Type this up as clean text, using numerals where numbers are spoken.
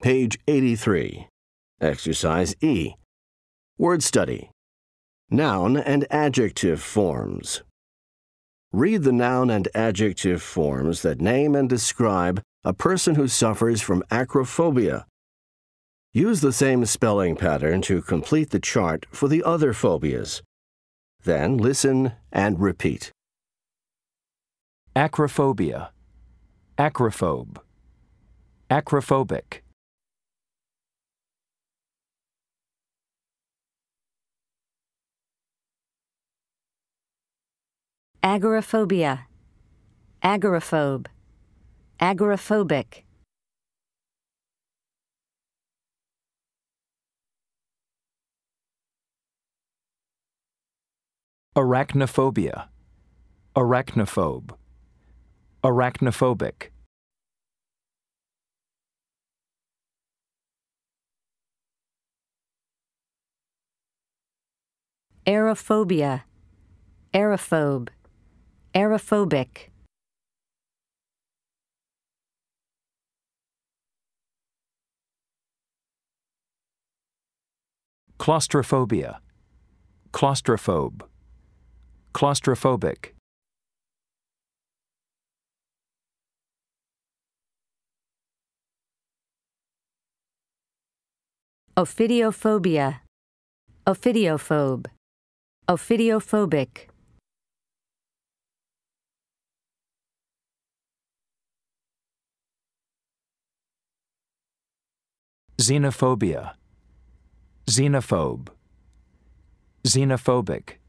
Page 83. Exercise E. Word study. Noun and adjective forms. Read the noun and adjective forms that name and describe a person who suffers from acrophobia. Use the same spelling pattern to complete the chart for the other phobias. Then listen and repeat. Acrophobia, acrophobe, acrophobic. Agoraphobia, agoraphobe, agoraphobic. Arachnophobia, arachnophobe, arachnophobic. Aerophobia, aerophobe, aerophobic. Claustrophobia, claustrophobe, claustrophobic. Ophidiophobia, ophidiophobe, ophidiophobic. Xenophobia, xenophobe, xenophobic.